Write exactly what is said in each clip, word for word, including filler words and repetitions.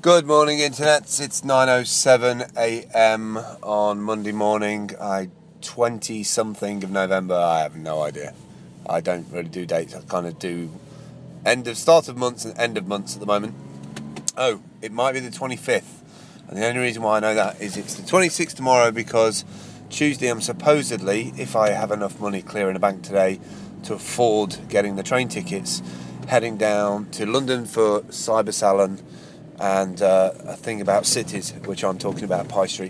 Good morning, Internet. It's nine oh seven a.m. on Monday morning, I twenty-something of November. I have no idea. I don't really do dates. I kind of do end of start of months and end of months at the moment. Oh, it might be the twenty-fifth. And the only reason why I know that is it's the twenty-sixth tomorrow, because Tuesday I'm supposedly, if I have enough money clear in the bank today to afford getting the train tickets, heading down to London for Cyber Salon and uh, a thing about cities, which I'm talking about, Pie Street.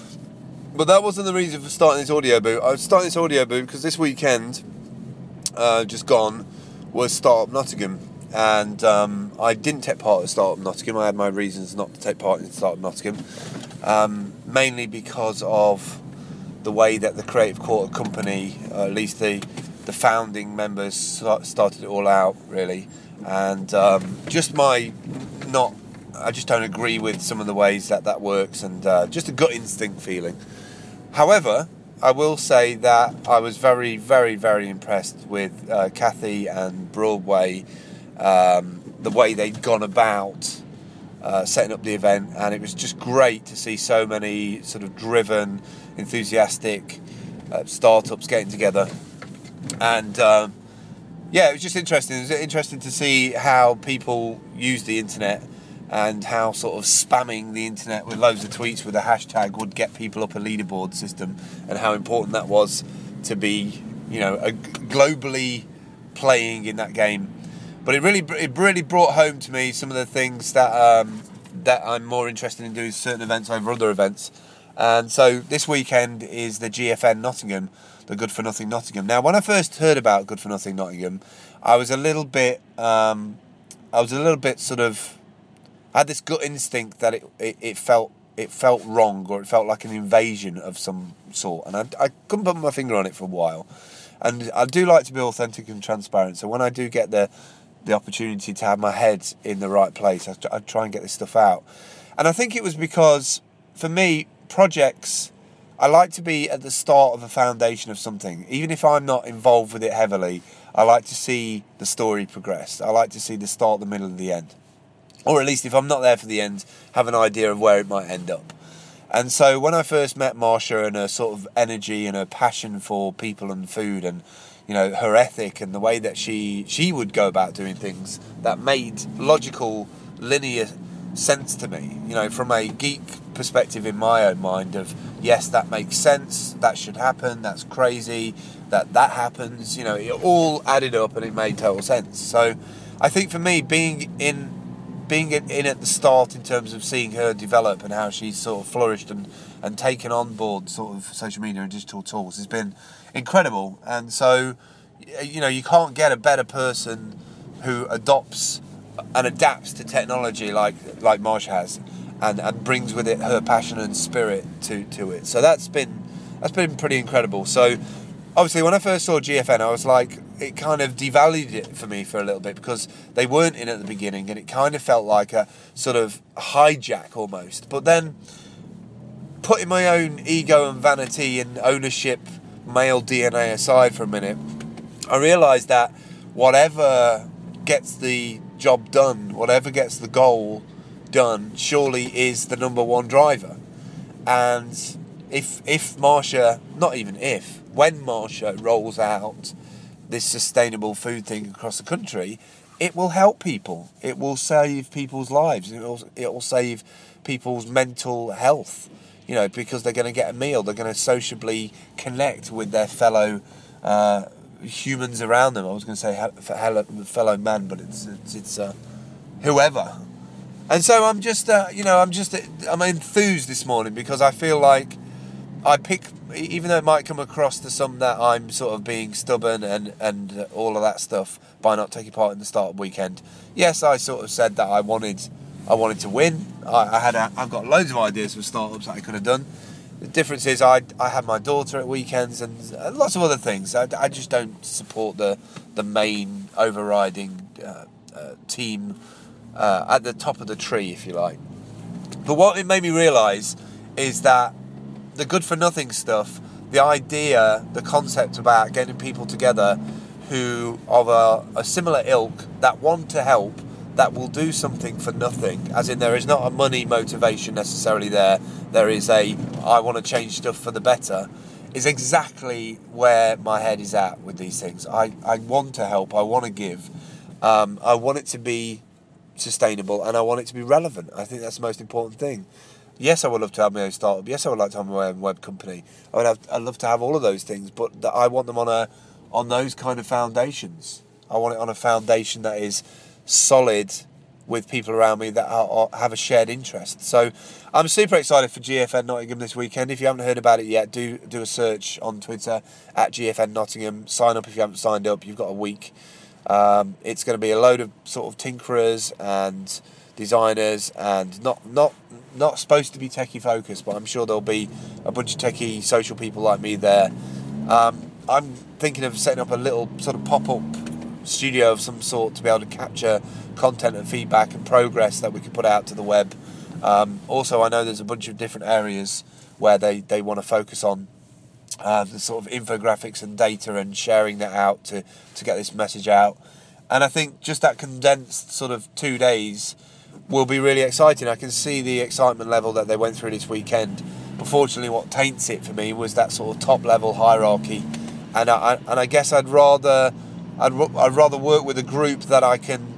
But that wasn't the reason for starting this audio boot. I was starting this audio boot because this weekend, uh, just gone, was Startup Nottingham. And um, I didn't take part at Startup Nottingham. I had my reasons not to take part in Startup Nottingham. Um, mainly because of the way that the Creative Quarter company, uh, at least the, the founding members, started it all out, really. And um, just my not... I just don't agree with some of the ways that that works, and uh, just a gut instinct feeling. However, I will say that I was very, very, very impressed with uh, Kathy and Broadway, um, the way they'd gone about uh, setting up the event, and it was just great to see so many sort of driven, enthusiastic uh, startups getting together. And um, yeah, it was just interesting. It was interesting to see how people use the internet, and how sort of spamming the internet with loads of tweets with a hashtag would get people up a leaderboard system, and how important that was to be, you know, a globally playing in that game. But it really, it really brought home to me some of the things that um, that I'm more interested in doing certain events over other events. And so this weekend is the G F N Nottingham, the Good for Nothing Nottingham. Now, when I first heard about Good for Nothing Nottingham, I was a little bit, um, I was a little bit sort of. I had this gut instinct that it, it, it felt it felt wrong, or it felt like an invasion of some sort, and I, I couldn't put my finger on it for a while. And I do like to be authentic and transparent, so when I do get the the opportunity to have my head in the right place, I, I try and get this stuff out. And I think it was because, for me, projects, I like to be at the start of a foundation of something. Even if I'm not involved with it heavily, I like to see the story progress. I like to see the start, the middle, and the end. Or at least, if I'm not there for the end, have an idea of where it might end up. And so when I first met Marsha, and her sort of energy and her passion for people and food, and, you know, her ethic and the way that she she would go about doing things that made logical, linear sense to me, you know, from a geek perspective in my own mind of, yes, that makes sense, that should happen, that's crazy, that that happens, you know, it all added up and it made total sense. So I think for me, being in being in at the start in terms of seeing her develop and how she's sort of flourished and, and taken on board sort of social media and digital tools has been incredible. And so, you know, you can't get a better person who adopts and adapts to technology like like Marsha has, and, and brings with it her passion and spirit to, to it. So that's been that's been pretty incredible. So obviously, when I first saw G F N, I was like, it kind of devalued it for me for a little bit, because they weren't in at the beginning, and it kind of felt like a sort of hijack almost. But then, putting my own ego and vanity and ownership, male D N A aside for a minute, I realised that whatever gets the job done, whatever gets the goal done, surely is the number one driver. And if if Marsha, not even if, when Marsha rolls out this sustainable food thing across the country, it will help people. It will save people's lives. It will, it will save people's mental health, you know, because they're going to get a meal. They're going to sociably connect with their fellow uh, humans around them. I was going to say he- fellow man, but it's it's, it's uh, whoever. And so I'm just, uh, you know, I'm just, I'm enthused this morning, because I feel like I pick, even though it might come across to some that I'm sort of being stubborn and, and all of that stuff by not taking part in the startup weekend. Yes, I sort of said that I wanted I wanted to win. I, I had a, I've got loads of ideas for startups that I could have done. The difference is I I had my daughter at weekends and lots of other things. I, I just don't support the the main overriding uh, uh, team uh, at the top of the tree, if you like. But what it made me realise is that the good for nothing stuff, the idea, the concept about getting people together who of a, a similar ilk that want to help, that will do something for nothing, as in there is not a money motivation necessarily there, there is a, I want to change stuff for the better, is exactly where my head is at with these things. I, I want to help, I want to give, um, I want it to be sustainable, and I want it to be relevant. I think that's the most important thing. Yes, I would love to have my own startup. Yes, I would like to have my own web company. I would have, I'd love to have all of those things, but that I want them on a on those kind of foundations. I want it on a foundation that is solid, with people around me that are, are, have a shared interest. So I'm super excited for G F N Nottingham this weekend. If you haven't heard about it yet, do do a search on Twitter at G F N Nottingham. Sign up if you haven't signed up. You've got a week. Um, it's going to be a load of sort of tinkerers and designers, and not not not supposed to be techie focused, but I'm sure there'll be a bunch of techie social people like me there. Um, I'm thinking of setting up a little sort of pop-up studio of some sort to be able to capture content and feedback and progress that we can put out to the web. Um, also, I know there's a bunch of different areas where they, they want to focus on uh, the sort of infographics and data and sharing that out to, to get this message out. And I think just that condensed sort of two days will be really exciting. I can see the excitement level that they went through this weekend. Unfortunately, what taints it for me was that sort of top level hierarchy. And I, and I guess I'd rather I'd, I'd rather work with a group that I can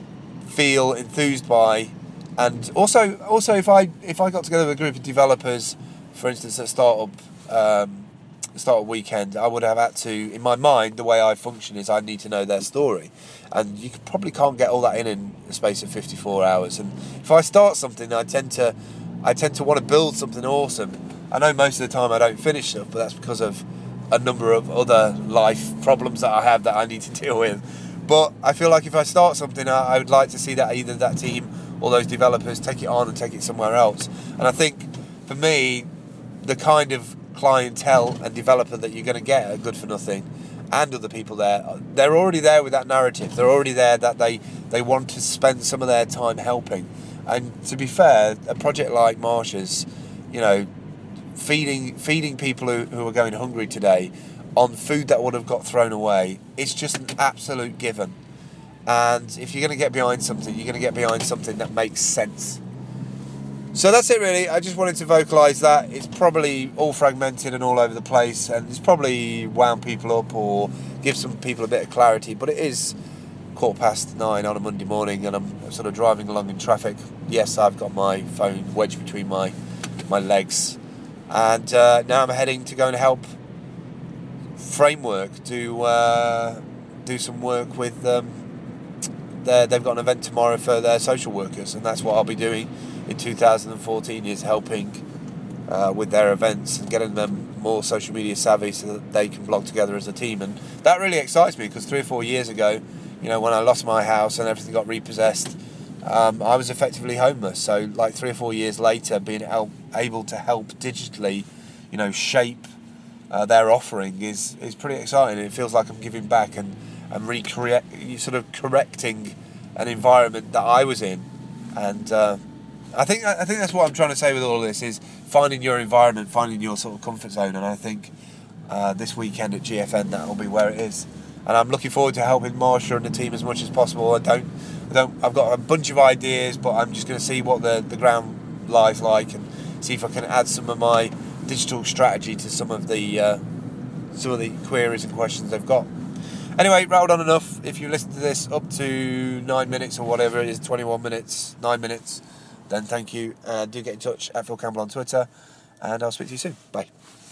feel enthused by, and also also if I if I got together with a group of developers, for instance, at startup um, startup weekend, I would have had to, in my mind, the way I function is I need to know their story, and you probably can't get all that in in the space of fifty-four hours. And if I start something, I tend to I tend to want to build something awesome. I know most of the time I don't finish stuff, but that's because of a number of other life problems that I have that I need to deal with. But I feel like if I start something, I, I would like to see that either that team or those developers take it on and take it somewhere else. And I think, for me, the kind of clientele and developer that you're going to get at Good for Nothing and other people there, they're already there with that narrative. They're already there that they, they want to spend some of their time helping. And to be fair, a project like Marsha's, you know, feeding feeding people who, who are going hungry today on food that would have got thrown away, it's just an absolute given. And if you're going to get behind something, you're going to get behind something that makes sense. So that's it really. I just wanted to vocalise that. It's probably all fragmented and all over the place, and it's probably wound people up or give some people a bit of clarity, but it is quarter past nine on a Monday morning and I'm sort of driving along in traffic. Yes, I've got my phone wedged between my my legs, and uh, now I'm heading to go and help Framework do uh, do some work with um, their, they've got an event tomorrow for their social workers, and that's what I'll be doing in two thousand fourteen, is helping uh, with their events and getting them more social media savvy so that they can blog together as a team. And that really excites me, because three or four years ago, you know, when I lost my house and everything got repossessed, um, I was effectively homeless. So like three or four years later, being el- able to help digitally, you know, shape uh, their offering is, is pretty exciting. It feels like I'm giving back and, and recreate, sort of correcting an environment that I was in. And uh, I think I think that's what I'm trying to say with all of this, is finding your environment, finding your sort of comfort zone. And I think uh, this weekend at G F N, that'll be where it is. And I'm looking forward to helping Marsha and the team as much as possible. I don't, I don't, I've got a bunch of ideas, but I'm just going to see what the, the ground lies like and see if I can add some of my digital strategy to some of the uh, some of the queries and questions they've got. Anyway, rattled on enough. If you listen to this up to nine minutes or whatever it is, twenty-one minutes, nine minutes, then thank you. And do get in touch at Phil Campbell on Twitter, and I'll speak to you soon. Bye.